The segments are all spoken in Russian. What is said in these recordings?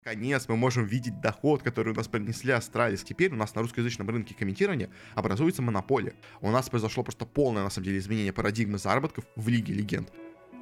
Конец, мы можем видеть доход, который у нас принесли Астралис. Теперь у нас на русскоязычном рынке комментирования образуется монополия. У нас произошло просто полное, на самом деле, изменение парадигмы заработков в Лиге Легенд.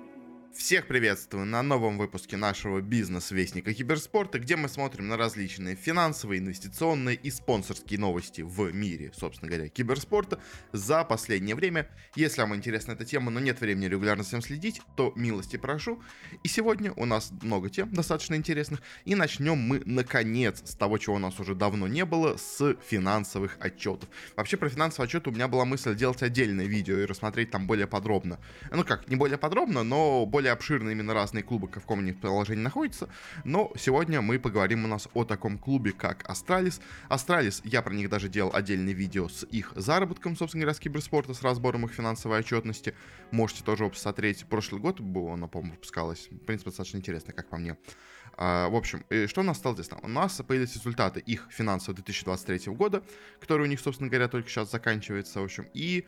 Всех приветствую на новом выпуске нашего бизнес-вестника киберспорта, где мы смотрим на различные финансовые, инвестиционные и спонсорские новости в мире, собственно говоря, киберспорта за последнее время. Если вам интересна эта тема, но нет времени регулярно с ним следить, то милости прошу. И сегодня у нас много тем достаточно интересных, и начнем мы, наконец, с того, чего у нас уже давно не было, с финансовых отчетов. Вообще, про финансовые отчеты у меня была мысль делать отдельное видео и рассмотреть там более подробно. Ну как, не более подробно, но более обширно именно разные клубы, в каком-нибудь приложении находятся. Но сегодня мы поговорим у нас о таком клубе, как Астралис. Астралис, я про них даже делал отдельное видео с их заработком, собственно говоря, с киберспорта, с разбором их финансовой отчетности. Можете тоже его посмотреть. Прошлый год она, по-моему, выпускалась. В принципе, достаточно интересно, как по мне. В общем, что у нас стало известно? У нас появились результаты их финансового 2023 года, который у них, собственно говоря, только сейчас заканчивается, в общем, и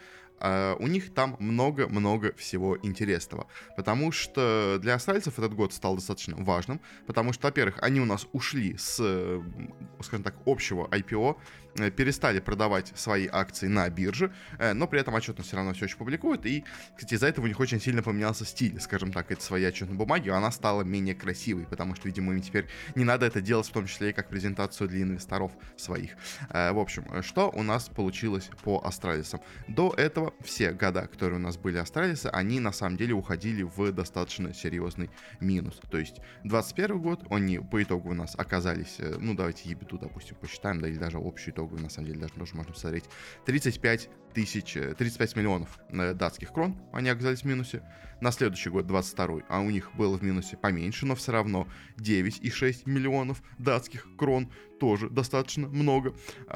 у них там много-много всего интересного, потому что для астральцев этот год стал достаточно важным, потому что, во-первых, они у нас ушли с, скажем так, общего IPO, перестали продавать свои акции на бирже, но при этом отчетность все равно все еще публикуют, и, кстати, из-за этого у них очень сильно поменялся стиль, скажем так, этой своей отчетной бумаги, она стала менее красивой, потому что, видимо, им теперь не надо это делать, в том числе и как презентацию для инвесторов своих. В общем, что у нас получилось по астралисам? До этого все года, которые у нас были астралисы, они на самом деле уходили в достаточно серьезный минус. То есть 21 год, они по итогу у нас оказались, ну давайте ебиту, допустим, посчитаем, да, или даже общую итоговую, на самом деле, даже тоже можно посмотреть, 35 миллионов датских крон они оказались в минусе. На следующий год, 22, а у них было в минусе поменьше, но все равно 9,6 миллионов датских крон, тоже достаточно много.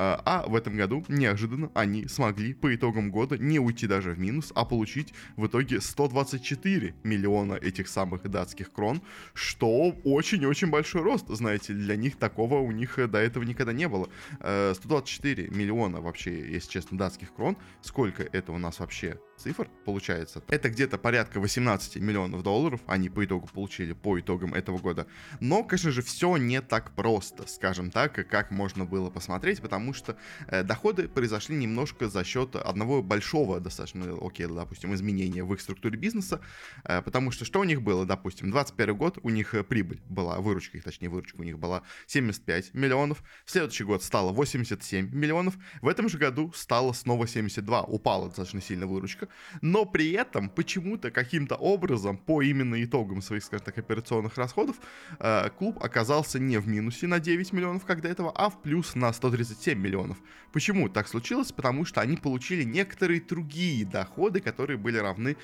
А в этом году неожиданно они смогли по итогам года не уйти даже в минус, а получить в итоге 124 миллиона этих самых датских крон, что очень-очень большой рост, знаете, для них такого у них до этого никогда не было. 124 миллиона вообще, если честно, датских крон, сколько это у нас вообще цифр получается? Это где-то порядка 18 миллионов долларов они по итогу получили по итогам этого года. Но, конечно же, все не так просто, скажем так, как можно было посмотреть, потому что доходы произошли немножко за счет одного большого достаточно, допустим, изменения в их структуре бизнеса, потому что у них было, допустим, 21 год, у них прибыль была, выручка у них была 75 миллионов, в следующий год стало 87 миллионов, в этом же году стало снова 72, упала достаточно сильно выручка, но при этом почему-то каким-то образом по именно итогам своих, скажем так, операционных расходов клуб оказался не в минусе на 9 миллионов, как до этого, а в плюс на 137 миллионов. Почему так случилось? Потому что они получили некоторые другие доходы, которые были равны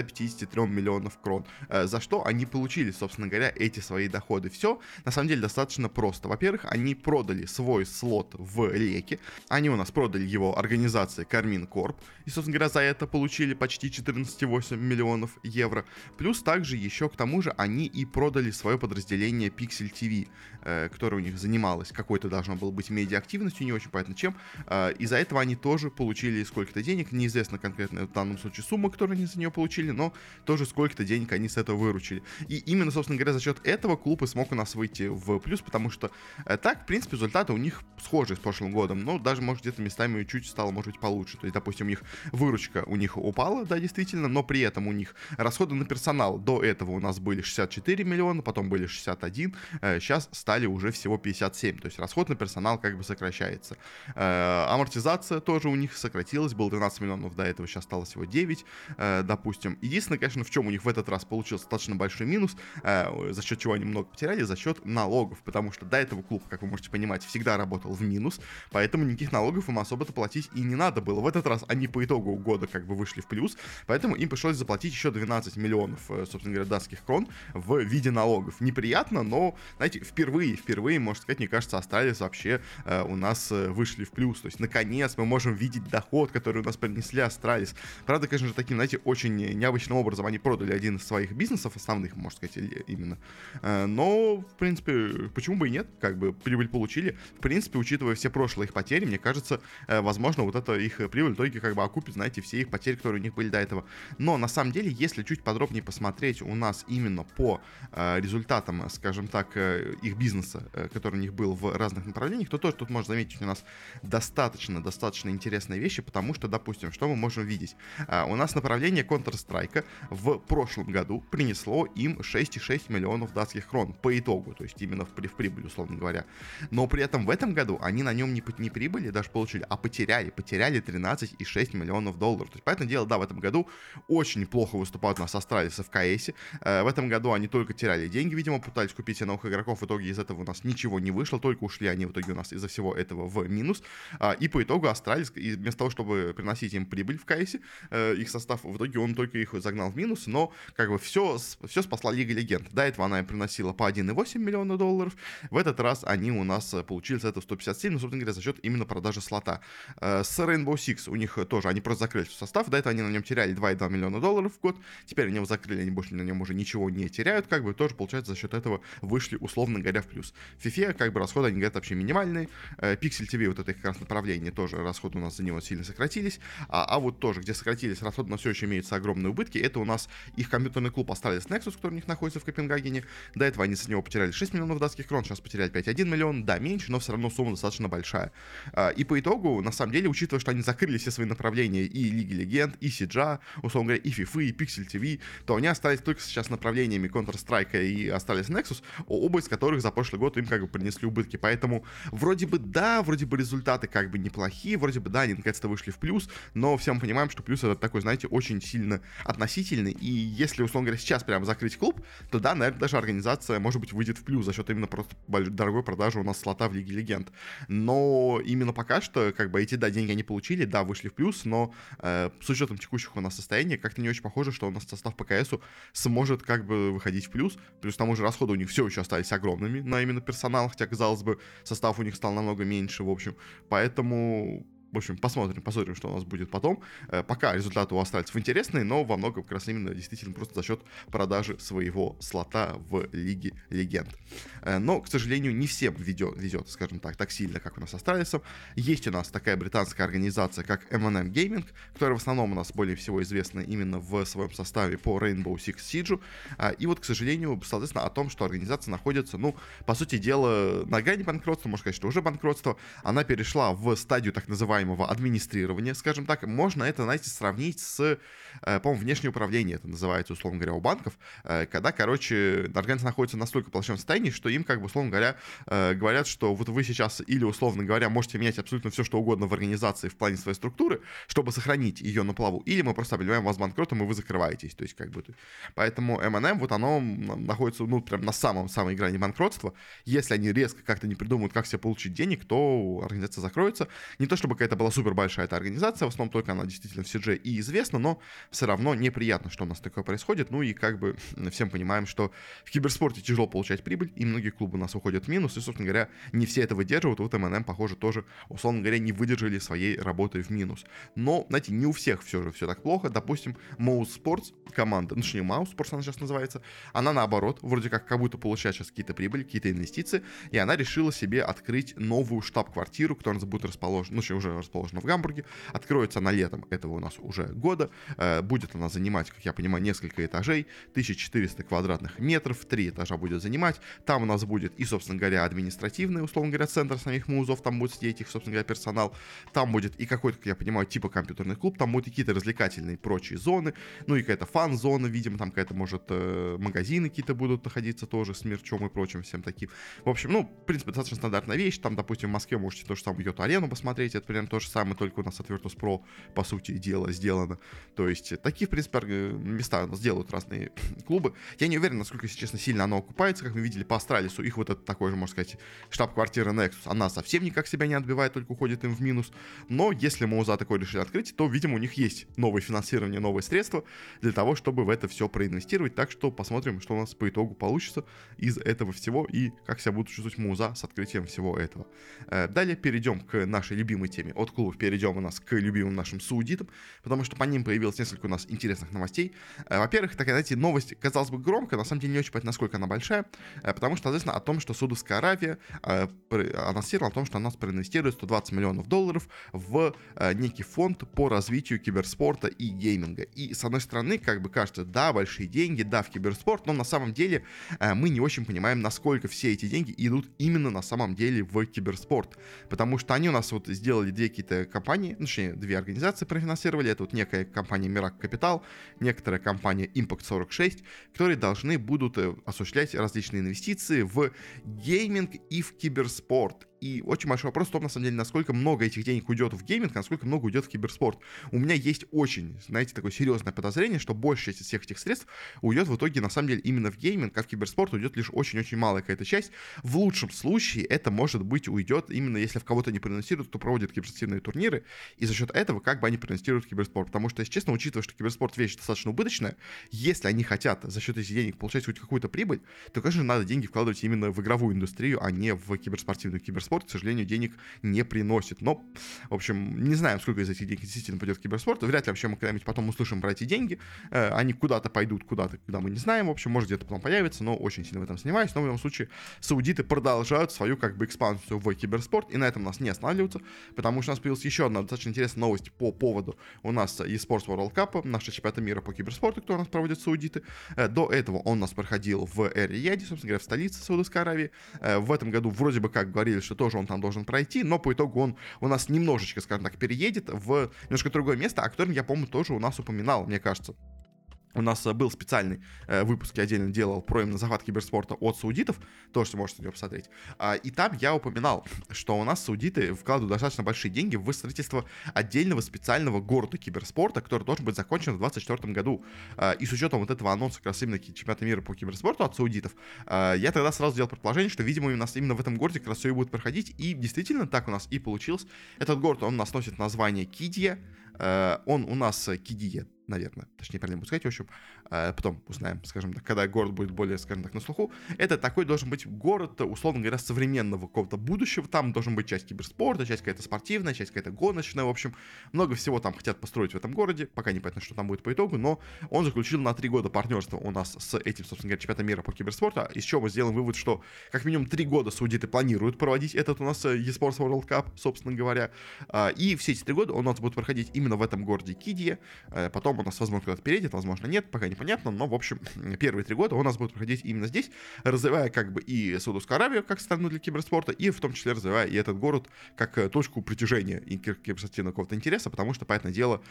153 миллионов крон. За что они получили, собственно говоря, эти свои доходы? Все, на самом деле, достаточно просто. Во-первых, они продали свой слот в Леке, они у нас продали его организации Кармин Корп, и, собственно говоря, за это получили почти 14,8 миллионов евро. Плюс также еще к тому же они и продали свое подразделение Pixel TV, которое у них занималось какой-то должно было быть медиа-активностью, не очень понятно чем. Из-за этого они тоже получили сколько-то денег, неизвестно конкретно в данном случае сумма, которую они за нее получили, но тоже сколько-то денег они с этого выручили. И именно, собственно говоря, за счет этого клуб и смог у нас выйти в плюс, потому что так, в принципе, результаты у них схожи с прошлым годом, но даже, может, где-то местами чуть стало, может быть, получше. То есть, допустим, у них выручка у них упала, да, действительно, но при этом у них расходы на персонал до этого у нас были 64 миллиона, потом были 61, сейчас стали уже всего 57, то есть расход на персонал как бы сокращается. Амортизация тоже у них сократилась, было 12 миллионов до этого, сейчас стало всего 9, допустим. Единственное, конечно, в чем у них в этот раз получился достаточно большой минус, за счет чего они много потеряли, за счет налогов, потому что до этого клуб, как вы можете понимать, всегда работал в минус, поэтому никаких налогов им особо-то платить и не надо было. В этот раз они по итогу года как бы вышли в плюс, поэтому им пришлось заплатить еще 12 миллионов, собственно говоря, датских крон в виде налогов. Неприятно, но, знаете, впервые, можно сказать, мне кажется, Астралис вообще у нас вышли в плюс. То есть, наконец, мы можем видеть доход, который у нас принесли Астралис. Правда, конечно же, таким, знаете, очень необычным образом они продали один из своих бизнесов, основных, можно сказать, именно. Но, в принципе, почему бы и нет? Как бы прибыль получили. В принципе, учитывая все прошлые их потери, мне кажется, возможно, вот эта их прибыль в итоге как бы окупит, знаете, все их потери, которые у них были до этого. Но на самом деле, если чуть подробнее посмотреть у нас именно по результатам, скажем так, их бизнеса, который у них был в разных направлениях, то тоже тут можно заметить у нас достаточно интересные вещи, потому что, допустим, что мы можем видеть? У нас направление Counter-Strike в прошлом году принесло им 6,6 миллионов датских крон по итогу, то есть именно в прибыль, условно говоря. Но при этом в этом году они на нем не прибыли даже получили, а потеряли 13,6 миллионов долларов. То есть, понятное дело, да, в этом году очень плохо выступают у нас австралийцы в КСе. В этом году они только теряли деньги, видимо, пытались купить себе новых игроков, в итоге из этого у нас ничего не вышло, только ушли они в итоге у нас из-за всего этого в минус. И по итогу австралийцы, вместо того, чтобы приносить им прибыль в КСе, их состав, в итоге он только их загнал в минус, но как бы все спасла Лига Легенд. До этого она им приносила по 1,8 миллиона долларов, в этот раз они у нас получили с этого 157, но, собственно говоря, за счет именно продажи слота. С Rainbow Six у них тоже, они просто закрыли состав, до этого они на нем теряли 2,2 миллиона долларов в год, теперь они его закрыли, они больше на нем уже ничего не теряют, как бы тоже, получается, за счет этого вышли, условно говоря, в плюс. В FIFA, как бы, расходы, они говорят, вообще минимальные. Pixel TV, вот это их как раз направление, тоже расходы у нас за него сильно сократились, а вот тоже, где сократились расходы, но все еще имеются огромные убытки, это у нас их компьютерный клуб остались Nexus, который у них находится в Копенгагене, до этого они с него потеряли 6 миллионов датских крон, сейчас потеряли 5,1 миллион, да, меньше, но все равно сумма достаточно большая. И по итогу, на самом деле, учитывая, что они закрыли все свои направления и Лиги Легенд, и Сиджа, условно говоря, и FIFA, и Pixel TV, то они остались только сейчас направлениями Counter-Strike и остались Nexus, оба из которых за прошлый год им как бы принесли убытки. Поэтому вроде бы да, вроде бы результаты как бы неплохие, вроде бы да, они наконец-то вышли в плюс, но все мы понимаем, что плюс это такой, знаете, очень сильно относительный, и если, условно говоря, сейчас прямо закрыть клуб, то да, наверное, даже организация, может быть, выйдет в плюс за счет именно просто дорогой продажи у нас слота в Лиге Легенд. Но именно пока что, как бы, эти, да, деньги они получили, да, вышли в плюс, но с учетом текущих у нас состояния, как-то не очень похоже, что у нас состав ПКСу сможет, как бы, выходить в плюс. Плюс, к тому же, расходы у них все еще остались огромными на именно персонал, хотя, казалось бы, состав у них стал намного меньше, в общем. Поэтому... В общем, посмотрим, что у нас будет потом. Пока результаты у австралийцев интересные, но во многом как раз именно действительно просто за счет продажи своего слота в Лиге Легенд. Но, к сожалению, не всем везет, скажем так сильно, как у нас австралийцам. Есть у нас такая британская организация, как M&M Gaming, которая в основном у нас более всего известна именно в своем составе по Rainbow Six Siege. И вот, к сожалению, соответственно, о том, что организация находится, ну, по сути дела, на грани банкротства, можно сказать, что уже банкротство, она перешла в стадию так называемого администрирования, скажем так. Можно это, знаете, сравнить с, по-моему, внешнее управление, это называется, условно говоря, у банков, когда, короче, организация находится в настолько плохом состоянии, что им, как бы, условно говоря, говорят, что вот вы сейчас или, условно говоря, можете менять абсолютно все, что угодно в организации в плане своей структуры, чтобы сохранить ее на плаву, или мы просто объявляем вас банкротом, и вы закрываетесь, то есть, как бы, поэтому M&M, вот оно находится, ну, прям на самой грани банкротства. Если они резко как-то не придумают, как себе получить денег, то организация закроется. Не то, чтобы какая-то была супер большая эта организация, в основном только она действительно в CG и известна, но все равно неприятно, что у нас такое происходит. Ну и как бы всем понимаем, что в киберспорте тяжело получать прибыль, и многие клубы у нас уходят в минус, и, собственно говоря, не все это выдерживают. Вот M&M, похоже, тоже, условно говоря, не выдержали своей работы в минус. Но, знаете, не у всех все же все так плохо. Допустим, Mouse Sports команда, ну, точнее, Mouse Sports она сейчас называется, она наоборот, вроде как будто получает сейчас какие-то прибыли, какие-то инвестиции, и она решила себе открыть новую штаб-квартиру, которая у нас будет расположена, ну, уже расположена в Гамбурге, откроется она летом этого у нас уже года, будет она занимать, как я понимаю, несколько этажей, 1400 квадратных метров, 3 этажа будет занимать, там у нас будет и, собственно говоря, административный, условно говоря, центр самих музов, там будет сидеть их, собственно говоря, персонал, там будет и какой-то, как я понимаю, типа компьютерный клуб, там будут и какие-то развлекательные прочие зоны, ну и какая-то фан-зона, видимо, там какая-то, может, магазины какие-то будут находиться тоже с мерчом и прочим всем таким. В общем, ну, в принципе, достаточно стандартная вещь, там, допустим, в Москве можете то же самое Йоту-арену посмотреть, это примерно то же самое, только у нас от Virtus.pro, по сути дела, сделано. То есть, такие, в принципе, места сделают разные клубы. Я не уверен, насколько, если честно, сильно оно окупается, как мы видели по Астралису, их вот это такой же, можно сказать, штаб-квартира Nexus, она совсем никак себя не отбивает, только уходит им в минус. Но если Моуза такой решили открыть, то, видимо, у них есть новое финансирование, новые средства для того, чтобы в это все проинвестировать. Так что посмотрим, что у нас по итогу получится из этого всего и как себя будут чувствовать Моуза с открытием всего этого. Далее перейдем к нашей любимой теме от клубов перейдем у нас к любимым нашим саудитам, потому что по ним появилось несколько у нас интересных новостей. Во-первых, такая, знаете, новость, казалось бы, громкая, на самом деле не очень понятно, насколько она большая, потому что, соответственно, о том, что Саудовская Аравия анонсировала о том, что она проинвестирует $120 миллионов в некий фонд по развитию киберспорта и гейминга. И, с одной стороны, как бы кажется, да, большие деньги, да, в киберспорт, но на самом деле мы не очень понимаем, насколько все эти деньги идут именно на самом деле в киберспорт. Потому что они у нас вот сделали две какие-то компании, точнее, две организации профинансировали. Это вот некая компания Mirac Capital, некоторая компания Impact 46, которые должны будут осуществлять различные инвестиции в гейминг и в киберспорт. И очень большой вопрос в том, на самом деле, насколько много этих денег уйдет в гейминг, насколько много уйдет в киберспорт. У меня есть очень, знаете, такое серьезное подозрение, что большая часть всех этих средств уйдет в итоге, на самом деле, именно в гейминг, а в киберспорт уйдет лишь очень-очень малая какая-то часть. В лучшем случае это, может быть, уйдет именно если в кого-то не проинвестируют, кто проводит киберспортивные турниры, и за счет этого как бы они проинвестируют в киберспорт. Потому что, если честно, учитывая, что киберспорт вещь достаточно убыточная, если они хотят за счет этих денег получать хоть какую-то прибыль, то, конечно, надо деньги вкладывать именно в игровую индустрию, а не в киберспортивную. Киберспорт, к сожалению, денег не приносит. Но, в общем, не знаем, сколько из этих денег действительно пойдет в киберспорт. Вряд ли вообще мы когда-нибудь потом услышим про эти деньги. Они куда-то пойдут, куда мы не знаем. В общем, может, где-то потом появится, но очень сильно в этом сомневаюсь. Но в любом случае, саудиты продолжают свою как бы экспансию в киберспорт, и на этом у нас не останавливаются, потому что у нас появилась еще одна достаточно интересная новость по поводу у нас eSports World Cup, наша чемпионата мира по киберспорту, который у нас проводят саудиты. До этого он у нас проходил в Эр-Рияде, собственно говоря, в столице Саудовской Аравии. В этом году вроде бы как говорили, что тоже он там должен пройти, но по итогу он у нас немножечко, скажем так, переедет в немножко другое место, о котором я, по-моему, тоже у нас упоминал, мне кажется. У нас был специальный выпуск, я отдельно делал про именно захват киберспорта от саудитов, тоже можете его посмотреть. И там я упоминал, что у нас саудиты вкладывают достаточно большие деньги в строительство отдельного специального города киберспорта, который должен быть закончен в 2024 году. И с учетом вот этого анонса как раз именно чемпионата мира по киберспорту от саудитов, я тогда сразу сделал предположение, что, видимо, у нас именно в этом городе как раз все и будет проходить. И действительно так у нас и получилось. Этот город, он у нас носит название Кидия. Он у нас Кидия, наверное, точнее, правильно буду сказать, в общем, потом узнаем, скажем так, когда город будет более, скажем так, на слуху. Это такой должен быть город, условно говоря, современного какого-то будущего. Там должен быть часть киберспорта, часть какая-то спортивная, часть какая-то гоночная, в общем, много всего там хотят построить в этом городе, пока не понятно, что там будет по итогу, но он заключил на 3 года партнерство у нас с этим, собственно говоря, чемпионатом мира по киберспорту, из чего мы сделаем вывод, что как минимум 3 года саудиты планируют проводить этот у нас eSports World Cup, собственно говоря, и все эти 3 года он у нас будет проходить именно в этом городе Кидия, потом у нас, возможно, куда-то переедет, возможно, нет, пока непонятно, но, в общем, первые 3 года у нас будет проходить именно здесь, развивая как бы и Саудовскую Аравию как страну для киберспорта, и в том числе развивая и этот город как точку притяжения и киберспортивного какого-то интереса, потому что, понятное дело,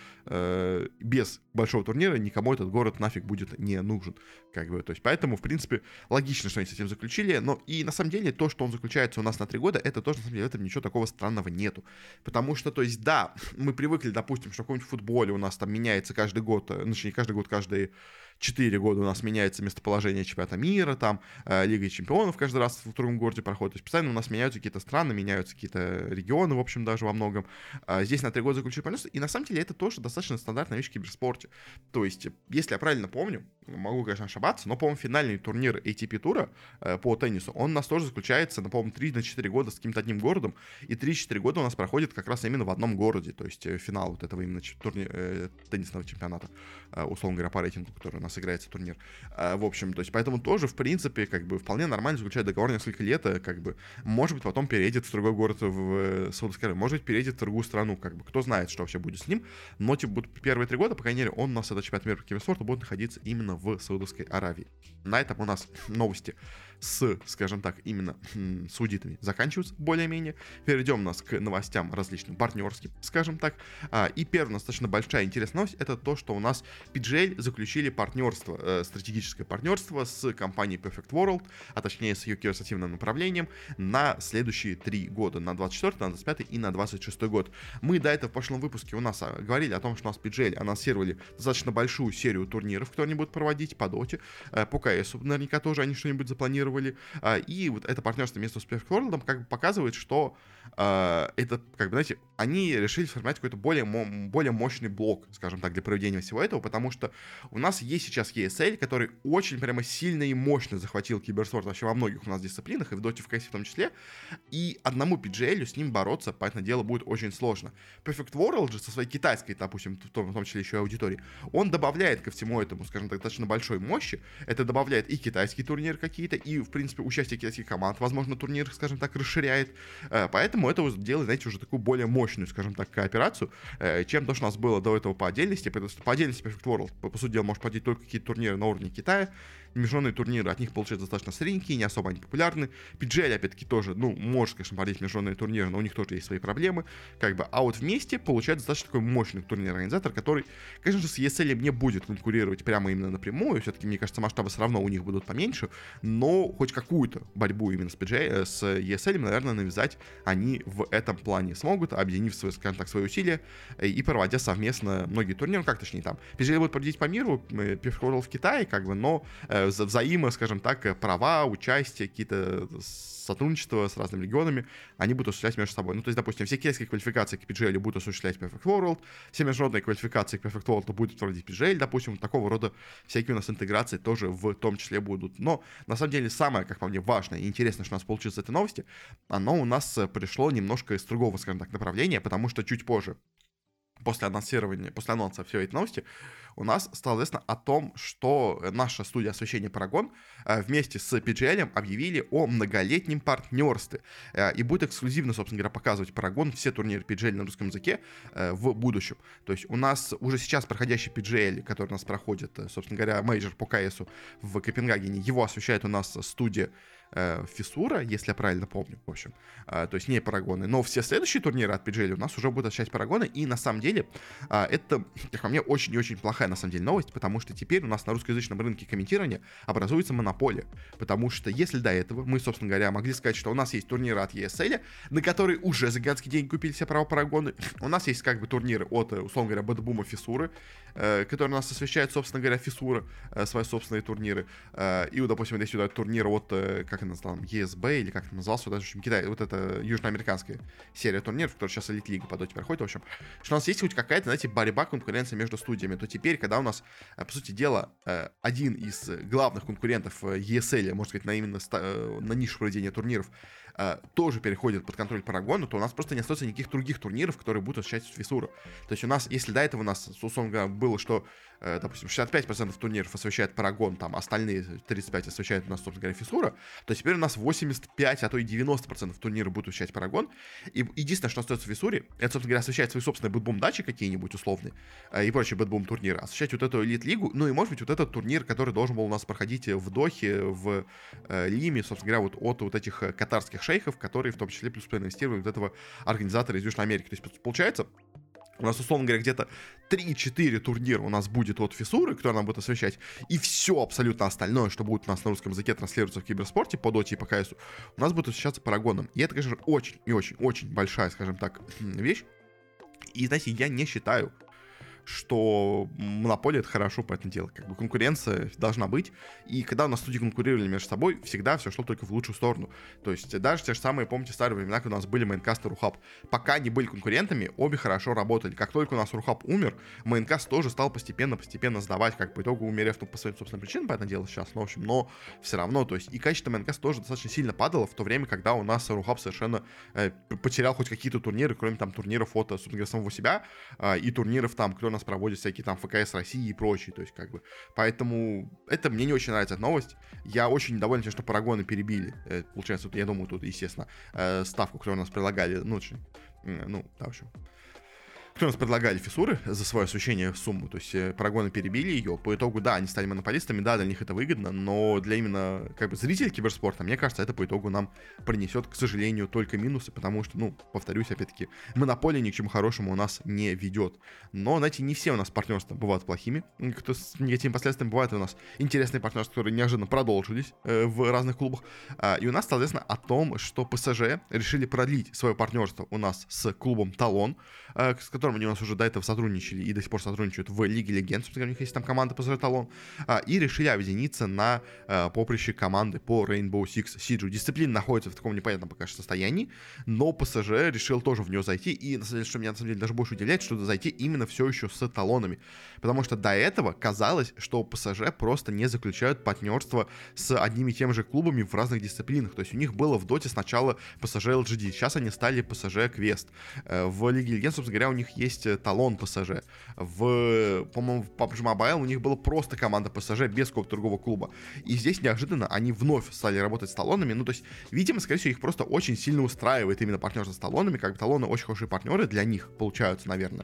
без большого турнира никому этот город нафиг будет не нужен, как бы, то есть, поэтому, в принципе, логично, что они с этим заключили, но и на самом деле то, что он заключается у нас на 3 года, это тоже, на самом деле, в этом ничего такого странного нету, потому что, то есть, да, мы привыкли, допустим, что в каком-нибудь футболе у нас там меняется каждый год, точнее, каждый год, каждые 4 года у нас меняется местоположение чемпионата мира, там, Лига чемпионов каждый раз в другом городе проходит, то есть постоянно у нас меняются какие-то страны, меняются какие-то регионы, в общем, даже во многом. Здесь на 3 года заключили партнерство, и на самом деле это тоже достаточно стандартная вещь в киберспорте. То есть, если я правильно помню, могу, конечно, ошибаться, но, по-моему, финальный турнир ATP-тура по теннису, он у нас тоже заключается, по-моему, 3-4 года с каким-то одним городом, и 3-4 года у нас проходит как раз именно в одном городе, то есть финал вот этого именно теннисного чемпионата, условно говоря, по рейтингу, который у нас играется турнир. В общем, то есть, поэтому тоже, в принципе, как бы вполне нормально заключать договор несколько лет, как бы, может быть, потом переедет в другой город в Саудовской Аравии, может быть, переедет в другую страну, как бы, кто знает, что вообще будет с ним, но, типа, будут первые 3 года, по крайней мере, он у нас, этот чемпионат мира по киберспорту, будет находиться именно в Саудовской Аравии. На этом у нас новости с, скажем так, именно саудитами заканчиваются более-менее. Перейдем у нас к новостям различным партнерским, скажем так. И первая у нас достаточно большая интересная новость, это то, что у нас PGL заключили партнерство, стратегическое партнерство с компанией Perfect World, а точнее с ее киберспортивным направлением на следующие 3 года, на 24, на 25 и на 26 год. Мы до этого в прошлом выпуске у нас говорили о том, что у нас PGL анонсировали достаточно большую серию турниров, которые они будут проводить по доте, по КСу наверняка тоже они что-нибудь запланировали. анонсировали, и вот это партнерство между с Perfect World как бы показывает, что это, как бы, знаете, они решили сформировать какой-то более мощный блок, скажем так, для проведения всего этого, потому что у нас есть сейчас ESL, который очень прямо сильно и мощно захватил киберспорт вообще во многих у нас дисциплинах, и в Dota, в CS в том числе, и одному PGL с ним бороться, понятное дело, будет очень сложно. Perfect World же со своей китайской, допустим, в том числе еще и аудиторией, он добавляет ко всему этому, скажем так, достаточно большой мощи. Это добавляет и китайские турниры какие-то, и, в принципе, участие китайских команд, возможно, турнир, скажем так, расширяет. Поэтому это делает, знаете, уже такую более мощную, скажем так, кооперацию, чем то, что у нас было до этого по отдельности, потому что по отдельности Perfect World, по сути дела, может проводить только какие-то турниры на уровне Китая. Международные турниры от них получаются достаточно средненькие, не особо они популярны. PGL, опять-таки, тоже, может, конечно, проводить международные турниры, но у них тоже есть свои проблемы, как бы. А вот вместе получается достаточно такой мощный турнирный организатор, который, конечно же, с ESL не будет конкурировать прямо именно напрямую. Все-таки, мне кажется, масштабы все равно у них будут поменьше, но хоть какую-то борьбу именно с PGL, с ESL, наверное, навязать они в этом плане смогут, объединив, скажем так, свои усилия и проводя совместно многие турниры, как точнее там. PGL будет проводить по миру, Perfect World в Китае, как бы, но взаимо, скажем так, права, участие, какие-то сотрудничества с разными регионами, они будут осуществлять между собой. Ну, то есть, допустим, все китайские квалификации к PGL будут осуществлять Perfect World, все международные квалификации к Perfect World будут проводить PGL, допустим, такого рода всякие у нас интеграции тоже в том числе будут. Но, на самом деле, самое, как по мне, важное и интересное, что у нас получилось с этой новости, оно у нас пришло немножко из другого, скажем так, направления, потому что чуть позже, после анонса всей этой новости, у нас стало известно о том, что наша студия освещения Paragon вместе с PGL объявили о многолетнем партнерстве и будет эксклюзивно, собственно говоря, показывать Paragon все турниры PGL на русском языке в будущем. То есть у нас уже сейчас проходящий PGL, который у нас проходит, собственно говоря, мейджор по КСу в Копенгагене, его освещает у нас студия Фиссура, если я правильно помню, в общем, то есть не Парагоны, но все следующие турниры от PGL у нас уже будут освещать Парагоны, и на самом деле это, как по мне, очень и очень плохая на самом деле новость, потому что теперь у нас на русскоязычном рынке комментирования образуется монополия, потому что если до этого мы, собственно говоря, могли сказать, что у нас есть турниры от ESL, на которые уже за гигантские деньги купили все права Парагоны, у нас есть как бы турниры от, условно говоря, Бэтбума Фиссуры, которые у нас освещают, собственно говоря, Фиссура, свои собственные турниры, и, допустим, здесь сюда турнир от, как это называлось, ESB, или как это назывался, в общем, Китай, вот это южноамериканская серия турниров, которая сейчас Elite League по доте проходит, в общем, что у нас есть хоть какая-то, знаете, борьба, конкуренция между студиями, то теперь, когда у нас, по сути дела, один из главных конкурентов ESL, можно сказать, на нишу проведения турниров, тоже переходит под контроль Парагона, то у нас просто не остается никаких других турниров, которые будут освещать Фиссура. То есть у нас, если до этого у нас, условно говоря, было, что, допустим, 65% турниров освещает Парагон, там остальные 35% освещают у нас, собственно говоря, Фиссура, то теперь у нас 85, а то и 90% турниров будут освещать Парагон. И единственное, что остается в Фиссуре, это, собственно говоря, освещать свои собственные бэтбум-дачи какие-нибудь условные и прочие бэтбум-турниры, освещать вот эту Элит-лигу, ну и, может быть, вот этот турнир, который должен был у нас проходить в Дохе, в Лиме, собственно говоря, вот от вот этих катарских шейхов, которые в том числе плюс проинвестировали вот этого организатора из Южной Америки. То есть, получается, у нас, условно говоря, где-то 3-4 турнира у нас будет от Фиссуры, который нам будет освещать, и все абсолютно остальное, что будет у нас на русском языке транслироваться в киберспорте по доте и по КСу, у нас будет освещаться Парагоном. И это, конечно, очень и очень большая, скажем так, вещь. И, знаете, я не считаю, что монополия — это хорошо, поэтому дело. Как бы конкуренция должна быть. И когда у нас студии конкурировали между собой, всегда все шло только в лучшую сторону. То есть даже те же самые, помните, старые времена, когда у нас были Майнкаст и Рухаб. Пока они были конкурентами, обе хорошо работали. Как только у нас Рухаб умер, Майнкаст тоже стал постепенно сдавать, как по итогу умерев, ну, по своим собственным причинам, поэтому дело сейчас, но, в общем, но все равно, то есть и качество Майнкаст тоже достаточно сильно падало в то время, когда у нас Рухаб совершенно потерял хоть какие-то турниры, кроме там турниров от, собственно говоря, самого себя, и турниров там, кто у нас проводит всякие там ФКС России и прочие, то есть как бы, поэтому это мне не очень нравится эта новость. Я очень недоволен тем, что Парагоны перебили, получается, я думаю, тут, естественно, ставку, которую у нас предлагали, да, в общем, кто у нас предлагали Фиссуры за свое освещение сумму, то есть Парагоны перебили ее, по итогу, да, они стали монополистами, да, для них это выгодно, но для именно, как бы, зрителей киберспорта, мне кажется, это по итогу нам принесет, к сожалению, только минусы, потому что, повторюсь, опять-таки, монополия ни к чему хорошему у нас не ведет. Но, знаете, не все у нас партнерства бывают плохими, кто с негативными последствиями, бывают у нас интересные партнерства, которые неожиданно продолжились в разных клубах, и у нас стало известно о том, что ПСЖ решили продлить свое партнерство у нас с клубом Талон, с которым которым они у нас уже до этого сотрудничали и до сих пор сотрудничают в Лиге Легенд, собственно, у них есть там команда PSG Talon, и решили объединиться на поприще команды по Rainbow Six Siege. Дисциплина находится в таком непонятном пока что состоянии, но PSG решил тоже в нее зайти, и, на самом деле, что меня, на самом деле, даже больше удивляет, что зайти именно все еще с талонами, потому что до этого казалось, что PSG просто не заключают партнерство с одними и теми же клубами в разных дисциплинах, то есть у них было в доте сначала PSG LGD, сейчас они стали PSG Quest, в Лиге Легенд, собственно говоря, у них есть талон PSG, по-моему, в PUBG Mobile у них была просто команда PSG без какого-то другого клуба, и здесь неожиданно они вновь стали работать с талонами, ну, то есть, видимо, скорее всего, их просто очень сильно устраивает именно партнерство с талонами, как бы талоны очень хорошие партнеры для них получаются, наверное.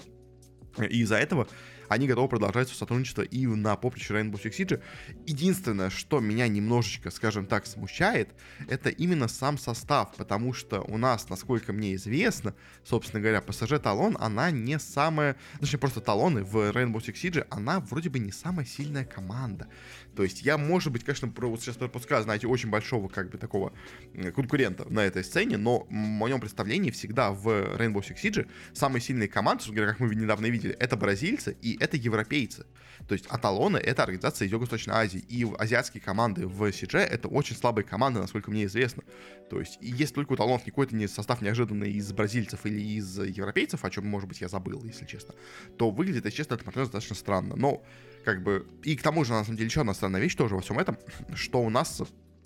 И из-за этого они готовы продолжать сотрудничество и на поприще Rainbow Six Siege. Единственное, что меня немножечко, скажем так, смущает, это именно сам состав, потому что у нас, насколько мне известно, собственно говоря, PSG Talon, она не самая, точнее, просто Талоны в Rainbow Six Siege, она вроде бы не самая сильная команда. То есть я, может быть, конечно, вот сейчас пропускаю, знаете, очень большого, как бы, такого конкурента на этой сцене, но в моем представлении всегда в Rainbow Six Siege самые сильные команды, как мы недавно видели, это бразильцы и это европейцы. То есть Аталоны — это организация из Юго-Восточной Азии, и азиатские команды в Сидже — это очень слабые команды, насколько мне известно. То есть, и если только у Талонов какой-то состав неожиданный из бразильцев или из европейцев, о чем, может быть, я забыл, если честно, то выглядит, если честно, это партнер достаточно странно. Но, как бы, и к тому же, на самом деле, еще одна странная вещь тоже во всем этом, что у нас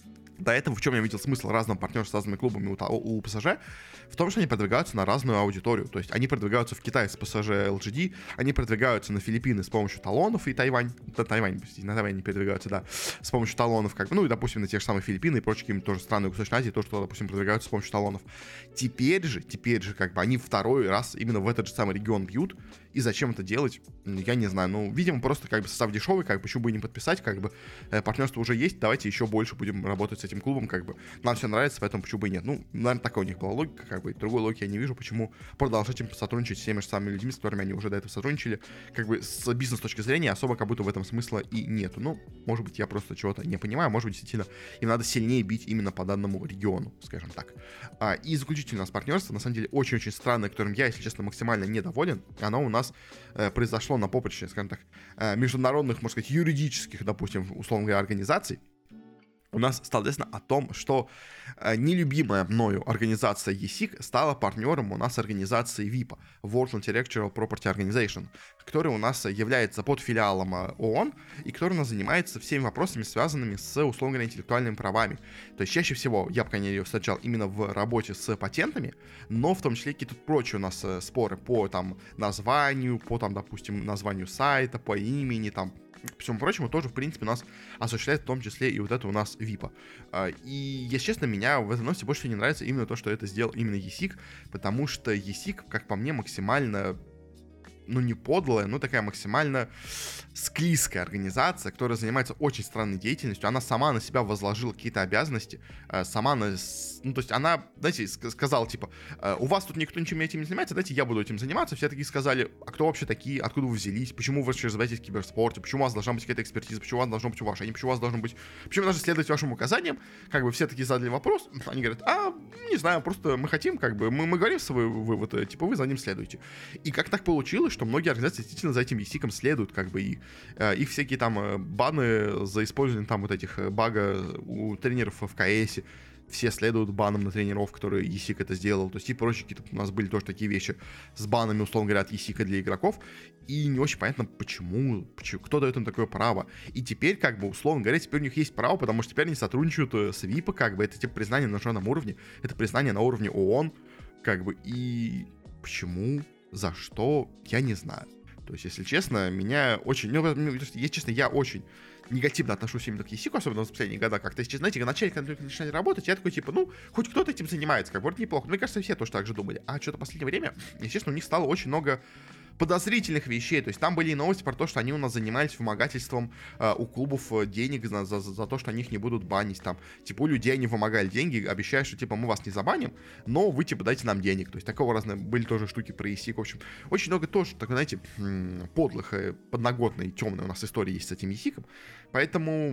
до этого, в чем я видел смысл разного партнерства с разными клубами у PSG, в том, что они продвигаются на разную аудиторию. То есть они продвигаются в Китай с PSG LGD, они продвигаются на Филиппины с помощью талонов и Тайвань, на Тайвань не передвигаются, да, с помощью талонов, как бы, ну и, допустим, на те же самые Филиппины и прочие какие-то тоже страны Восточной Азии, то, что, допустим, продвигаются с помощью талонов. Теперь же, как бы, они второй раз именно в этот же самый регион бьют, и зачем это делать, я не знаю, ну, видимо, просто, как бы, состав дешевый, как бы, почему бы и не подписать, как бы, партнерство уже есть, давайте еще больше будем работать с этим клубом, как бы, нам все нравится, поэтому почему бы и нет. Ну, наверное, такая у них была логика, как бы, другой логики я не вижу, почему продолжать им сотрудничать с теми же самыми людьми, с которыми они уже до этого сотрудничали, как бы, с бизнес точки зрения особо как будто в этом смысла и нету. Ну, может быть, я просто чего-то не понимаю, может быть, действительно, им надо сильнее бить именно по данному региону, скажем так. И заключительное у нас партнерство, на самом деле, очень-очень странное, которым я, если честно, максимально недоволен, оно у нас произошло на поприще, скажем так, международных, можно сказать, юридических, допустим, условно говоря, организаций. У нас стало известно о том, что нелюбимая мною организация ESIC стала партнером у нас организации WIPO, World Intellectual Property Organization, которая у нас является подфилиалом ООН и которая у нас занимается всеми вопросами, связанными с, условно говоря, интеллектуальными правами. То есть чаще всего я, по крайней мере, ее встречал именно в работе с патентами, но в том числе какие-то прочие у нас споры по там названию, по там, допустим, названию сайта, по имени, там, по всему прочему, тоже, в принципе, у нас осуществляет в том числе и вот это у нас ВИПа. И, если честно, меня в этой новости больше всего не нравится именно то, что это сделал именно ESIC, потому что ESIC, как по мне, максимально, ну, не подлая, но такая максимально склизкая организация, которая занимается очень странной деятельностью. Она сама на себя возложила какие-то обязанности, ну, то есть она, знаете, сказала, типа, у вас тут никто ничем этим не занимается, дайте я буду этим заниматься. Все такие сказали, а кто вообще такие, откуда вы взялись, почему вы вообще развиваетесь в киберспорте, почему у вас должна быть какая-то экспертиза, почему у вас должно быть уважение, почему у вас должно быть, почему вы должны следовать вашим указаниям. Как бы все такие задали вопрос, они говорят, не знаю, просто мы хотим, как бы, мы говорим свой вывод, типа, вы за ним следуете. И как так получилось, что многие организации действительно за этим ESIC следуют, как бы, и их всякие там баны за использование там вот этих бага у тренеров в КС, все следуют банам на тренеров, которые ESIC это сделал, то есть и прочие какие-то у нас были тоже такие вещи с банами, условно говоря, от ESIC для игроков, и не очень понятно, почему, кто дает им такое право. И теперь, как бы, условно говоря, теперь у них есть право, потому что теперь они сотрудничают с ВИПа, как бы, это типа признание на международном уровне, это признание на уровне ООН, как бы, почему, за что, я не знаю. То есть, если честно, меня очень, если честно, я очень негативно отношусь именно к ESIC, особенно в последние года. Как-то, если, знаете, вначале, когда только начинали работать, я такой, типа, ну, хоть кто-то этим занимается, как бы, вроде неплохо. Мне кажется, все тоже так же думали. А что-то в последнее время, если честно, у них стало очень много подозрительных вещей. То есть там были и новости про то, что они у нас занимались вымогательством у клубов денег за то, что они их не будут банить. Там, типа, у людей они вымогали деньги, обещая, что, типа, мы вас не забаним, но вы, типа, дайте нам денег. То есть такого разные были тоже штуки про ESIC. В общем, очень много тоже, так, знаете, подлых, подноготной, темной у нас истории есть с этим ESIC. Поэтому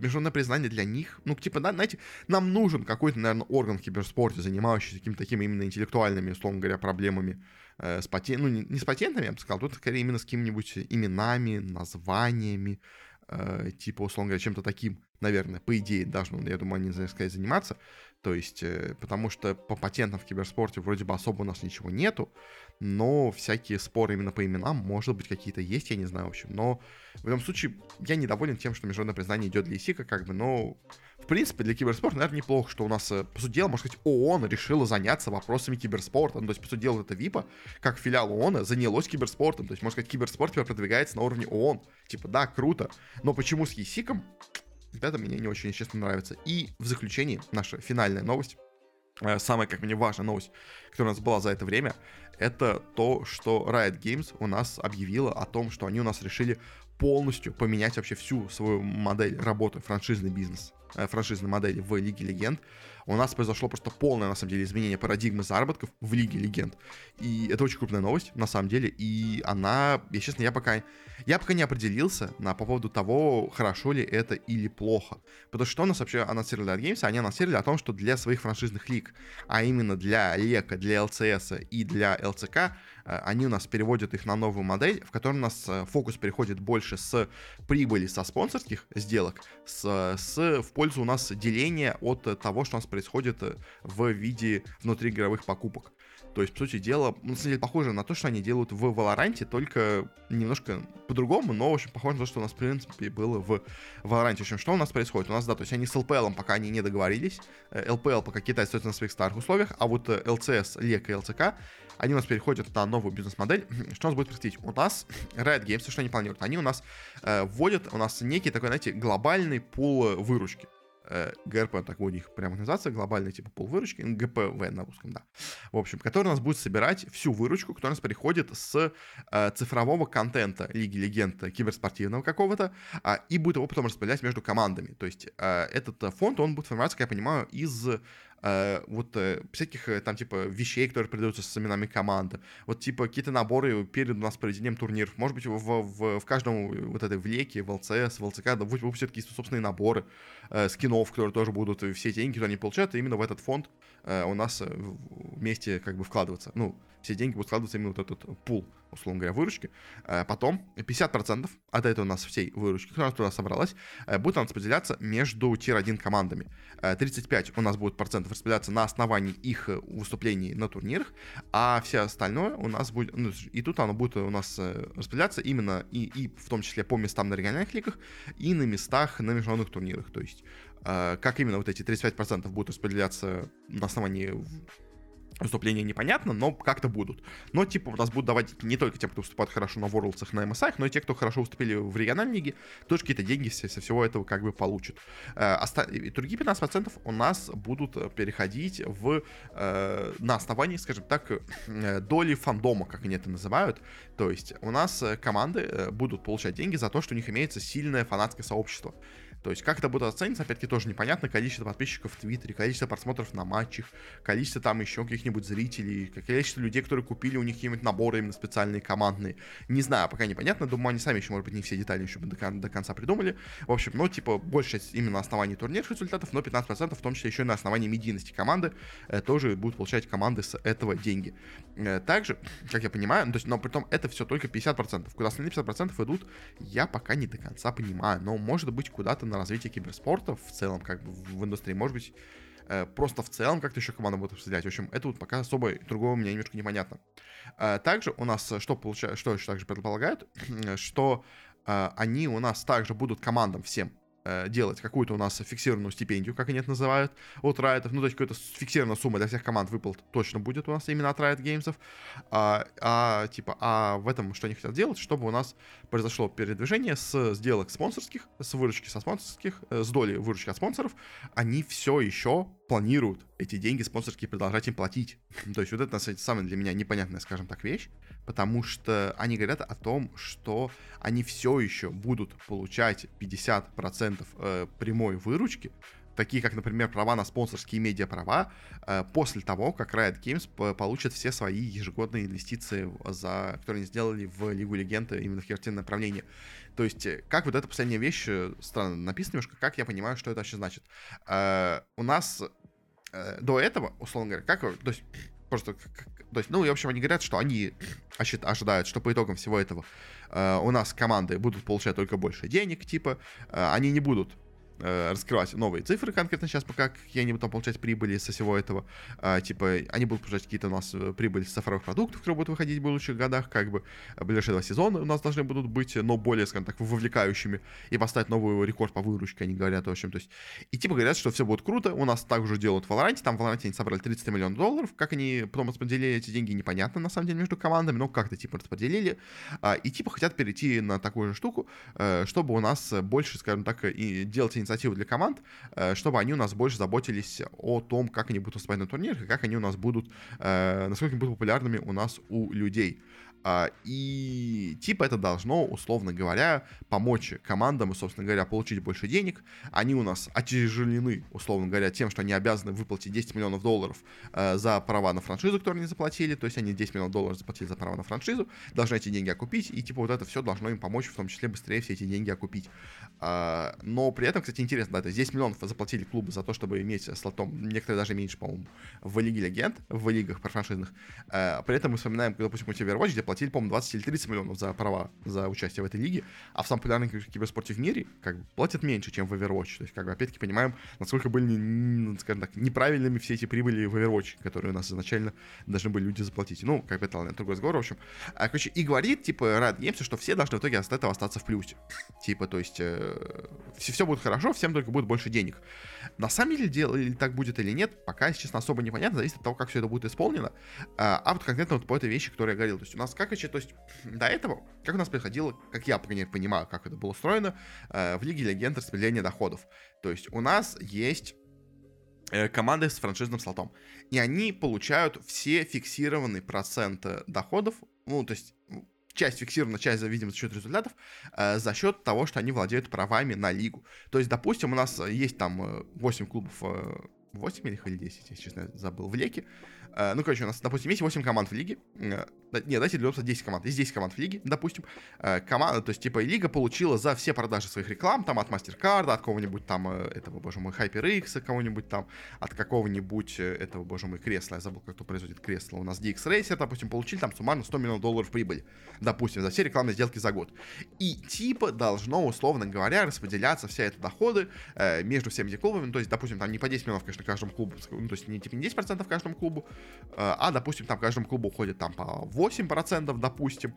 международное признание для них, ну, типа, да, знаете, нам нужен какой-то, наверное, орган в киберспорте, занимающийся какими-то такими именно интеллектуальными, условно говоря, проблемами, с ну, не с патентами, я бы сказал, тут скорее именно с какими-нибудь именами, названиями, типа, условно говоря, чем-то таким, наверное, по идее, должны, я думаю, они, так сказать, заниматься. То есть, потому что по патентам в киберспорте вроде бы особо у нас ничего нету, но всякие споры именно по именам, может быть, какие-то есть, я не знаю, в общем. Но в любом случае, я недоволен тем, что международное признание идет для ИСИКа, как бы, но в принципе, для киберспорта, наверное, неплохо, что у нас, по сути дела, можно сказать, ООН решила заняться вопросами киберспорта. Ну, то есть, по сути дела, это ВИПа, как филиал ООН, занялось киберспортом. То есть, можно сказать, киберспорт теперь продвигается на уровне ООН. Типа, да, круто. Но почему с ЕСИКом? Это мне не очень, честно, нравится. И в заключении наша финальная новость, самая, как мне, важная новость, которая у нас была за это время, это то, что Riot Games у нас объявила о том, что они у нас решили полностью поменять вообще всю свою модель работы, франшизный бизнес, франшизной модели в Лиге Легенд. У нас произошло просто полное, на самом деле, изменение парадигмы заработков в Лиге Легенд. И это очень крупная новость, на самом деле. И она, я честно, я пока не определился по поводу того, хорошо ли это или плохо. Потому что у нас вообще анонсировали от Games, они анонсировали о том, что для своих франшизных лиг, а именно для ЛЕКа, для ЛЦС и для ЛЦК, они у нас переводят их на новую модель, в которой у нас фокус переходит больше с прибыли со спонсорских сделок в пользу у нас деления от того, что у нас происходит в виде внутриигровых покупок. То есть, по сути дела, на самом деле, похоже на то, что они делают в Valorant, только немножко по-другому, но, в общем, похоже на то, что у нас, в принципе, было в Valorant. В общем, что у нас происходит? У нас, да, то есть они с ЛПЛ пока они не договорились, ЛПЛ пока Китай остается на своих старых условиях, а вот ЛЦС, ЛЕК и ЛЦК, они у нас переходят на новую бизнес-модель. Что у нас будет происходить? У нас Riot Games, что они планируют? Они у нас вводят у нас некий такой, знаете, глобальный пул выручки. ГРП, так у них прямо называется, глобальный типа пул выручки, ГПВ на русском, да. В общем, который у нас будет собирать всю выручку, которая у нас приходит с цифрового контента Лиги Легенд киберспортивного какого-то, и будет его потом распределять между командами. То есть этот фонд, он будет формироваться, как я понимаю, из всяких там типа вещей, которые передаются с именами команды. Вот типа какие-то наборы перед у нас проведением турниров. Может быть, в каждом вот этой в ЛЕКе, в ЛЦС, в ЛЦК выпустят какие-то собственные наборы скинов, которые тоже будут, и все деньги, которые они получают, именно в этот фонд у нас вместе как бы вкладываться. Ну, все деньги будут складываться именно вот этот пул, условно говоря, выручки. Потом 50% от этой у нас всей выручки, которая у нас туда собралась, будет распределяться между тир-1 командами. 35% у нас будет процентов распределяться на основании их выступлений на турнирах, а все остальное у нас будет, ну, и тут оно будет у нас распределяться именно и в том числе по местам на региональных лигах и на местах на международных турнирах. То есть как именно вот эти 35% будут распределяться на основании выступления непонятно, но как-то будут. Но, типа, у нас будут давать не только тем, кто выступает хорошо на Worlds'ах, на MSI, но и те, кто хорошо выступили в региональной лиге, тоже какие-то деньги со всего этого как бы получат. Другие 15% у нас будут переходить на основании, скажем так, доли фандома, как они это называют. То есть у нас команды будут получать деньги за то, что у них имеется сильное фанатское сообщество. То есть как это будет оцениваться, опять-таки, тоже непонятно. Количество подписчиков в Твиттере, количество просмотров на матчах, количество там еще каких-нибудь зрителей, количество людей, которые купили у них какие-нибудь наборы именно специальные, командные. Не знаю, пока непонятно. Думаю, они сами еще, может быть, не все детали еще до конца придумали. В общем, ну, типа, большая часть именно на основании турнирных результатов, но 15% в том числе еще и на основании медийности команды тоже будут получать команды с этого деньги. Также, как я понимаю, то есть, но при том это все только 50%. Куда остальные 50% идут, я пока не до конца понимаю. Но, может быть, куда-то на развитие киберспорта в целом, как бы в индустрии, может быть, просто в целом как-то еще команда будет распределять. В общем, это вот пока особо другого мне немножко непонятно. Также у нас что еще также предполагают, что они у нас также будут командам всем делать какую-то у нас фиксированную стипендию, как они это называют, от Riot. Ну, то есть какая-то фиксированная сумма для всех команд выплат точно будет у нас именно от Riot Games. А в этом что они хотят делать, чтобы у нас произошло передвижение с сделок спонсорских, с выручки со спонсорских, с доли выручки от спонсоров. Они все еще планируют эти деньги спонсорские продолжать им платить. То есть вот это, на самом деле, самая для меня непонятная, скажем так, вещь, потому что они говорят о том, что они все еще будут получать 50% прямой выручки такие как, например, права на спонсорские медиаправа, после того, как Riot Games получат все свои ежегодные инвестиции, которые они сделали в Лигу Легенд именно в креативное направление. То есть, как вот эта последняя вещь, странно написано немножко, как я понимаю, что это вообще значит. У нас до этого, условно говоря, то есть, просто, в общем, они говорят, что они ожидают, что по итогам всего этого у нас команды будут получать только больше денег, типа, они не будут раскрывать новые цифры конкретно сейчас, пока какие они будут там получать прибыли со всего этого. Типа, они будут получать какие-то у нас прибыли с цифровых продуктов, которые будут выходить в будущих годах, как бы ближайшие 2 сезона у нас должны будут быть, но более, скажем так, вовлекающими и поставить новый рекорд по выручке, они говорят, в общем, то есть. И типа говорят, что все будет круто, у нас также делают в Valorant, там в Valorant они собрали $30 миллионов, как они потом распределили эти деньги, непонятно, на самом деле, между командами, но как-то, типа, распределили, и, типа, хотят перейти на такую же штуку, чтобы у нас больше, скажем так, и делать инициативу для команд, чтобы они у нас больше заботились о том, как они будут выступать на турнирах, и как они у нас будут, насколько они будут популярными у нас у людей. И типа это должно, условно говоря, помочь командам, собственно говоря, получить больше денег. Они у нас отяжелены, условно говоря, тем, что они обязаны выплатить $10 миллионов за права на франшизу, которые они заплатили. То есть они $10 миллионов заплатили за права на франшизу, должны эти деньги окупить, и типа вот это все должно им помочь, в том числе быстрее все эти деньги окупить. Но при этом, кстати, интересно, да, то есть 10 миллионов заплатили клубы за то, чтобы иметь слотом, некоторые даже меньше, по-моему, в Лиге Легенд, в лигах профраншизных. При этом мы вспоминаем, допустим, у Overwatch, где платили, по-моему, 20 или 30 миллионов за права за участие в этой лиге, а в самом популярном киберспорте в мире как бы платят меньше, чем в Overwatch. То есть, как бы, опять-таки, понимаем, насколько были, скажем так, неправильными все эти прибыли в Overwatch, которые у нас изначально должны были люди заплатить. Ну, как бы это другой разговор, в общем. Короче, и говорит, типа, Riot Games, что все должны в итоге от этого остаться в плюсе. Типа, то есть, все будет хорошо, всем только будет больше денег. На самом деле, или так будет или нет, пока, если честно, особо непонятно, зависит от того, как все это будет исполнено. А вот конкретно вот по этой вещи, которую я говорил, то есть у нас как то есть до этого, как у нас происходило, как я, по крайней мере, понимаю, как это было устроено, в Лиге Легенд распределение доходов. То есть у нас есть команды с франшизным слотом, и они получают все фиксированные проценты доходов, ну, то есть часть фиксирована, часть, видимо, за счет результатов, за счет того, что они владеют правами на лигу. То есть, допустим, у нас есть там 8 клубов, 8 или 10, если честно, забыл, в Леке. Ну, короче, у нас, допустим, есть 8 команд в лиге. Нет, давайте для 10 команд. Есть 10 команд в лиге, допустим. Команда, то есть, типа, лига получила за все продажи своих реклам, там, от MasterCard, от кого-нибудь там, этого, боже мой, HyperX, кого-нибудь там, от какого-нибудь этого, боже мой, кресла. Я забыл, как кто производит кресло. У нас DX Racer, допустим, получили там суммарно $100 миллионов прибыли. Допустим, за все рекламные сделки за год. И, типа, должно, условно говоря, распределяться вся эта доходы между всеми этими клубами. То есть, допустим, там не по 10 миллионов, конечно, каждому клубу, ну, то есть, не, типа, не 10% каждому клубу, а, допустим, там каждому клубу уходит там по 8%, допустим,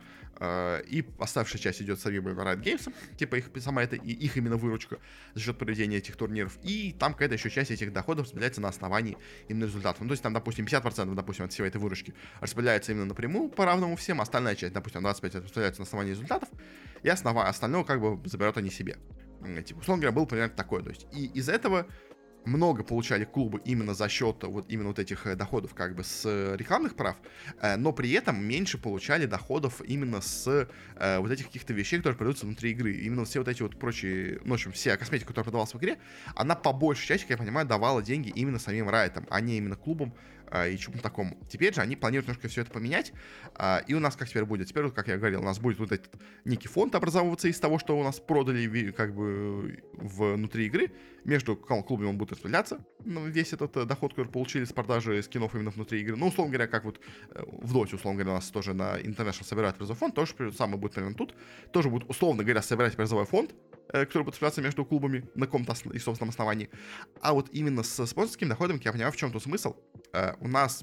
и оставшая часть идет самим Riot Games, типа сама это их именно выручка за счет проведения этих турниров, и там какая-то еще часть этих доходов распределяется на основании именно результатов. Ну, то есть там, допустим, 50%, допустим, от всей этой выручки распределяется именно напрямую по равному всем, остальная часть, допустим, 25% распределяется на основании результатов, и остальное как бы заберут они себе. Типа, условно говоря, был примерно такой, то есть, и из этого много получали клубы именно за счет именно вот этих доходов как бы с рекламных прав, но при этом меньше получали доходов именно с вот этих каких-то вещей, которые продаются внутри игры. Именно все вот эти вот прочие, ну, в общем, вся косметика, которая продавалась в игре, она по большей части, как я понимаю, давала деньги именно самим Riot'ам, а не именно клубам и чему-то такому. Теперь же они планируют немножко все это поменять, и у нас как теперь будет? Теперь, как я говорил, у нас будет вот этот некий фонд образовываться из того, что у нас продали как бы внутри игры, между клубами он будет распределяться, весь этот доход, который получили с продажи скинов именно внутри игры. Ну, условно говоря, как вот в Доте, условно говоря, у нас тоже на International собирают призовой фонд, тоже самое будет примерно тут. Тоже будет, условно говоря, собирать призовой фонд, который будет распределяться между клубами на каком-то и собственном основании. А вот именно с спонсорскими доходами, я понимаю, в чем тут смысл. У нас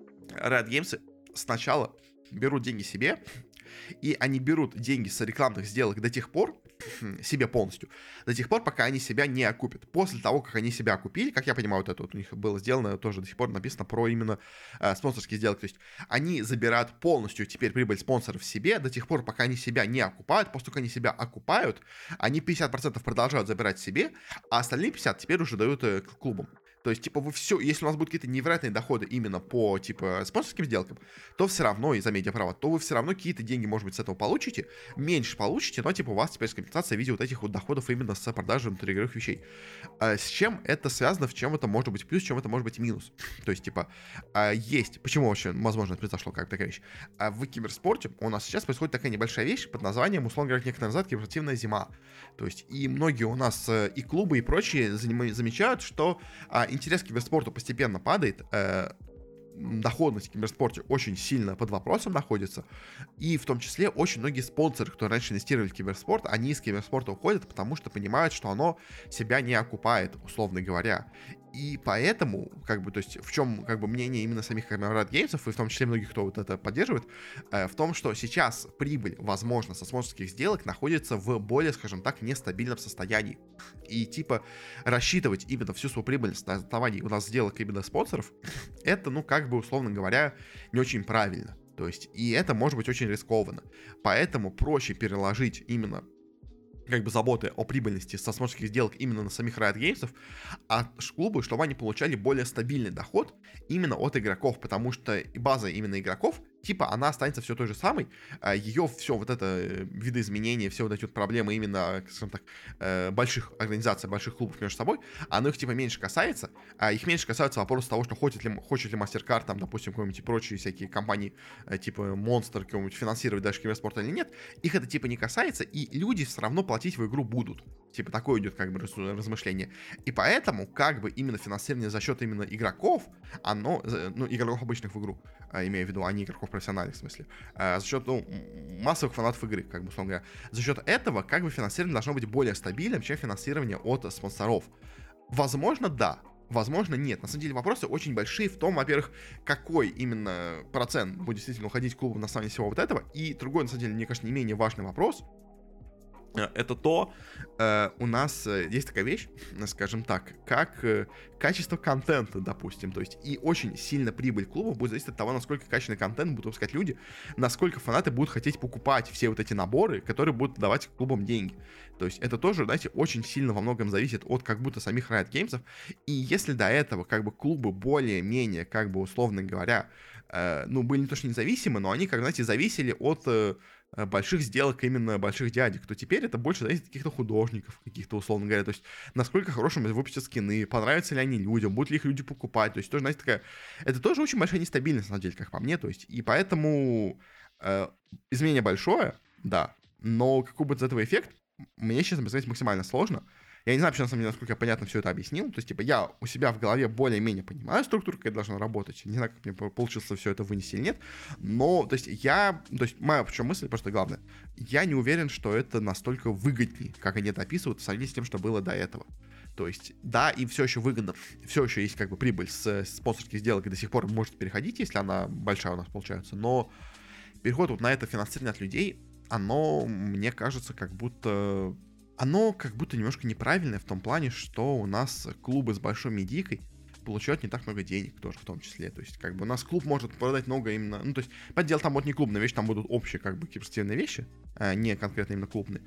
Riot Games сначала берут деньги себе, и они берут деньги с рекламных сделок до тех пор, себе полностью, до тех пор, пока они себя не окупят. После того, как они себя окупили, как я понимаю, вот это вот у них было сделано, тоже до сих пор написано про именно спонсорские сделки, то есть они забирают полностью теперь прибыль спонсоров себе до тех пор, пока они себя не окупают. После того, как они себя окупают, они 50% продолжают забирать себе, а остальные 50% теперь уже дают клубам. То есть, типа, вы все, если у нас будут какие-то невероятные доходы именно по, типа, спонсорским сделкам, то все равно, из-за медиаправа, то вы все равно какие-то деньги, может быть, с этого получите, меньше получите, но, типа, у вас теперь компенсация в виде вот этих вот доходов именно с продажи внутриигровых вещей. С чем это связано, в чем это может быть плюс, в чем это может быть минус? То есть, типа, есть, почему вообще, возможно, это произошло, как такая вещь? В киберспорте у нас сейчас происходит такая небольшая вещь под названием, условно говоря, некоторые назад, киберспортивная зима. То есть, и многие у нас, и клубы, и прочие замечают, что интерес к киберспорту постепенно падает, доходность в киберспорте очень сильно под вопросом находится, и в том числе очень многие спонсоры, которые раньше инвестировали в киберспорт, они из киберспорта уходят, потому что понимают, что оно себя не окупает, условно говоря. И поэтому, как бы, то есть, в чем, как бы, мнение именно самих Riot Games, и в том числе многих, кто вот это поддерживает, в том, что сейчас прибыль, возможно, со спонсорских сделок находится в более, скажем так, нестабильном состоянии. И, типа, рассчитывать именно всю свою прибыльность на основании у нас сделок именно спонсоров, это, ну, как бы, условно говоря, не очень правильно. То есть, и это может быть очень рискованно. Поэтому проще переложить именно как бы заботы о прибыльности со спонсорских сделок именно на самих Riot Games, а клубы, чтобы они получали более стабильный доход именно от игроков, потому что база именно игроков, типа, она останется все той же самой, ее все вот это видоизменения, все вот эти вот проблемы именно, скажем так, больших организаций, больших клубов между собой, оно их, типа, меньше касается, их меньше касается вопроса того, что хочет ли MasterCard, там, допустим, какие-нибудь прочие всякие компании, типа Monster, какого-нибудь финансировать даже киберспорт или нет, их это, типа, не касается, и люди все равно платить в игру будут. Типа, такое идет, как бы, размышление. И поэтому, как бы, именно финансирование за счет именно игроков, оно, ну, игроков обычных в игру, имею в виду, а не игроков профессиональных, в смысле, за счет, ну, массовых фанатов игры, как бы, условно говоря, за счет этого, как бы, финансирование должно быть более стабильным, чем финансирование от спонсоров. Возможно, да. Возможно, нет. На самом деле вопросы очень большие в том, во-первых, какой именно процент будет действительно уходить клубу на основании всего вот этого. И другой, на самом деле, мне кажется, не менее важный вопрос, это то, у нас есть такая вещь, скажем так, как качество контента, допустим, то есть и очень сильно прибыль клубов будет зависеть от того, насколько качественный контент будут выпускать люди, насколько фанаты будут хотеть покупать все вот эти наборы, которые будут давать клубам деньги. То есть это тоже, знаете, очень сильно во многом зависит от как будто самих Riot Games, и если до этого как бы клубы более-менее, как бы условно говоря, ну, были не то что независимы, но они, как, знаете, зависели от больших сделок именно больших дядек, то теперь это больше зависит от каких-то художников, каких-то, условно говоря, то есть насколько хорошими выпустят скины, понравятся ли они людям, будут ли их люди покупать, то есть тоже, знаете, такая, это тоже очень большая нестабильность, на самом деле, как по мне, то есть, и поэтому изменение большое, да, но какой будет из этого эффект, мне, честно, представить максимально сложно. Я не знаю, вообще, на самом деле, насколько я понятно все это объяснил. То есть, типа, я у себя в голове более-менее понимаю структуру, как это должно работать. Не знаю, как мне получилось все это вынести или нет. Но, то есть, моя причем мысль просто главная. Я не уверен, что это настолько выгоднее, как они это описывают, в сравнении с тем, что было до этого. То есть, да, им все еще выгодно, все еще есть как бы прибыль с спонсорских сделок и до сих пор может переходить, если она большая у нас получается. Но переход вот на это финансирование от людей, оно, мне кажется, как будто немножко неправильное в том плане, что у нас клубы с большой медийкой получают не так много денег тоже в том числе. То есть, как бы у нас клуб может продать много именно... Ну, то есть, по делу там будет не клубная вещь, там будут общие, как бы, киберспортивные вещи, не конкретно именно клубные.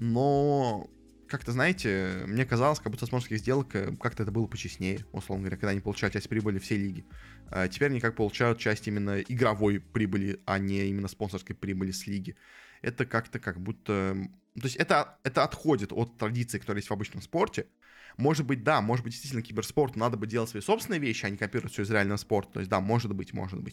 Но, как-то, знаете, мне казалось, как будто спонсорских сделок как-то это было почестнее, условно говоря, когда они получают часть прибыли всей лиги. Теперь они как получают часть именно игровой прибыли, а не именно спонсорской прибыли с лиги. Это как-то как будто... То есть это отходит от традиции, которая есть в обычном спорте. Может быть, да, может быть, действительно, киберспорту надо бы делать свои собственные вещи, а не копировать все из реального спорта. То есть, да, может быть.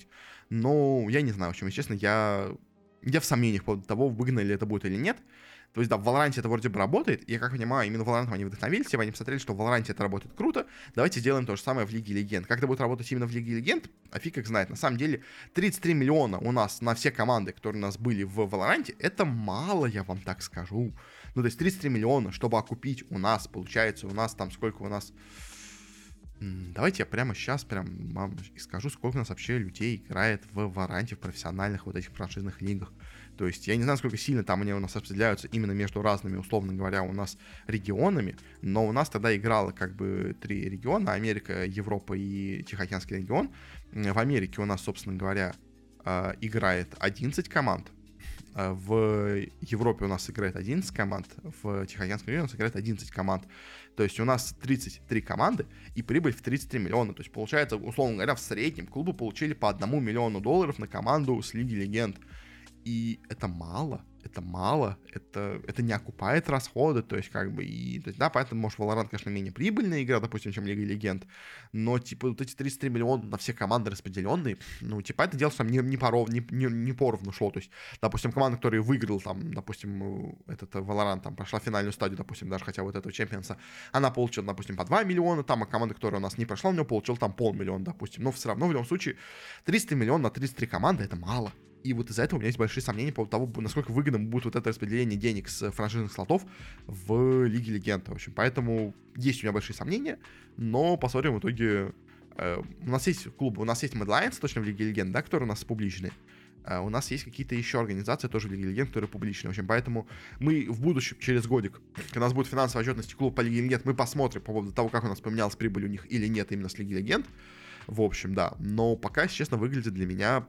Но я не знаю, в общем, если честно, я в сомнениях по поводу того, выгодно ли это будет или нет. То есть, да, в Valorant это вроде бы работает. Я как понимаю, именно Valorant они вдохновились, они посмотрели, что в Valorant это работает круто. Давайте сделаем то же самое в Лиге Легенд. Как это будет работать именно в Лиге Легенд, а фиг как знает. На самом деле, 33 миллиона у нас на все команды, которые у нас были в Valorant, это мало, я вам так скажу. Ну, то есть 33 миллиона, чтобы окупить у нас, получается, у нас там сколько у нас... Давайте я прямо сейчас вам скажу, сколько у нас вообще людей играет в Valorant в профессиональных вот этих франшизных лигах. То есть я не знаю, сколько сильно там они у нас распределяются именно между разными, условно говоря, у нас регионами, но у нас тогда играло как бы 3 региона: Америка, Европа и Тихоокеанский регион. В Америке у нас, собственно говоря, играет 11 команд. В Европе у нас играет 11 команд, в Тихоокеанском регионе у нас играет 11 команд. То есть у нас 33 команды и прибыль в 33 миллиона. То есть получается, условно говоря, в среднем клубы получили по $1 миллиону на команду с Лиги Легенд. И это мало, это не окупает расходы, то есть как бы, и, то есть, да, поэтому, может, Valorant, конечно, менее прибыльная игра, допустим, чем Лига Легенд, но, типа, вот эти 33 миллиона на все команды распределенные, ну, типа, это дело, что там не поровну шло, то есть, допустим, команда, которая выиграла, там, допустим, этот Valorant, там, прошла финальную стадию, допустим, даже хотя вот этого чемпионса, она получила, допустим, по 2 миллиона, там, а команда, которая у нас не прошла, у нее получила там 500 000, допустим, но все равно, в любом случае, 300 миллионов на 33 команды — это мало. И вот из-за этого у меня есть большие сомнения по поводу того, насколько выгодным будет вот это распределение денег с франшизных слотов в Лиге Легенд. В общем, поэтому есть у меня большие сомнения, но посмотрим в итоге. У нас есть клубы, у нас есть Mad Lions, точно в Лиге Легенд, да, которые у нас публичные. У нас есть какие-то еще организации тоже в Лиге Легенд, которые публичные. В общем, поэтому мы в будущем, через годик, когда у нас будет финансовая отчетность клуба по Лиге Легенд, мы посмотрим по поводу того, как у нас поменялась прибыль у них или нет именно с Лиги Легенд. В общем, да. Но пока, если честно, выглядит для меня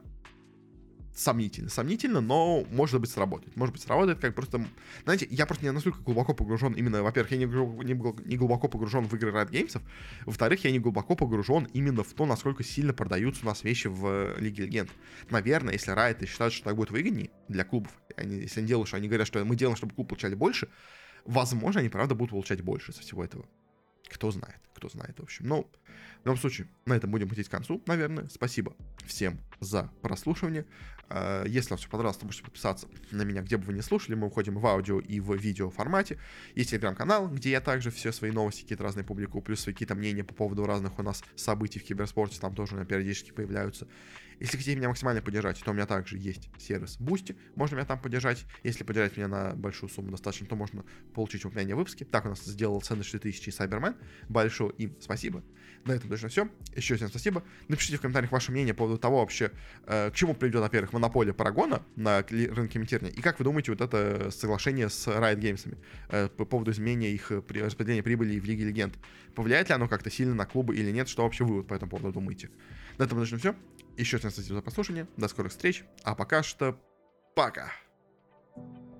сомнительно, но может быть сработает, как просто, знаете, я просто не настолько глубоко погружен именно, во-первых, я не глубоко погружен в игры Riot Games, во-вторых, я не глубоко погружен именно в то, насколько сильно продаются у нас вещи в Лиге Легенд. Наверное, если Riot считают, что так будет выгоднее для клубов, если они делают, что они говорят, что мы делаем, чтобы клуб получали больше, возможно, они правда будут получать больше со всего этого. Кто знает, в общем. Ну, в любом случае, на этом будем идти к концу, наверное. Спасибо всем за прослушивание. Если вам все понравилось, то можете подписаться на меня, где бы вы ни слушали. Мы выходим в аудио и в видео формате. Есть телеграм-канал, где я также все свои новости какие-то разные публикую, плюс какие-то мнения по поводу разных у нас событий в киберспорте, там тоже у меня периодически появляются. Если хотите меня максимально поддержать, то у меня также есть сервис Boosty, можно меня там поддержать. Если поддержать меня на большую сумму достаточно, то можно получить упоминание в выпуске. Так у нас сделал Сэндвич 3000 и Cyberman. Большое им спасибо. На этом точно все. Еще всем спасибо. Напишите в комментариях ваше мнение по поводу того вообще, к чему приведет, во-первых, монополия Парагона на рынке комментирования, и как вы думаете, вот это соглашение с Riot Games по поводу изменения их распределения прибыли в Лиге Легенд. Повлияет ли оно как-то сильно на клубы или нет? Что вообще вы вот по этому поводу думаете? На этом точно все. Еще раз спасибо за прослушивание. До скорых встреч. А пока что пока.